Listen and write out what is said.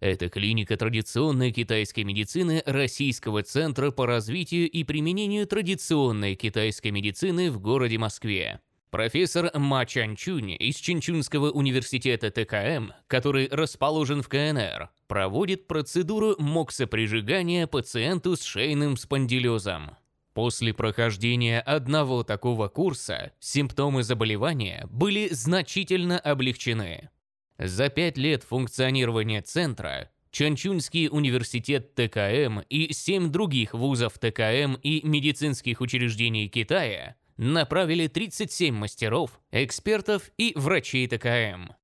Это клиника традиционной китайской медицины Российского центра по развитию и применению традиционной китайской медицины в городе Москве. Профессор Ма Чанчунь из Чэньчунского университета ТКМ, который расположен в КНР, проводит процедуру моксоприжигания пациенту с шейным спондилезом. После прохождения одного такого курса симптомы заболевания были значительно облегчены. За 5 лет функционирования центра Чанчунский университет ТКМ и 7 других вузов ТКМ и медицинских учреждений Китая направили 37 мастеров, экспертов и врачей ТКМ.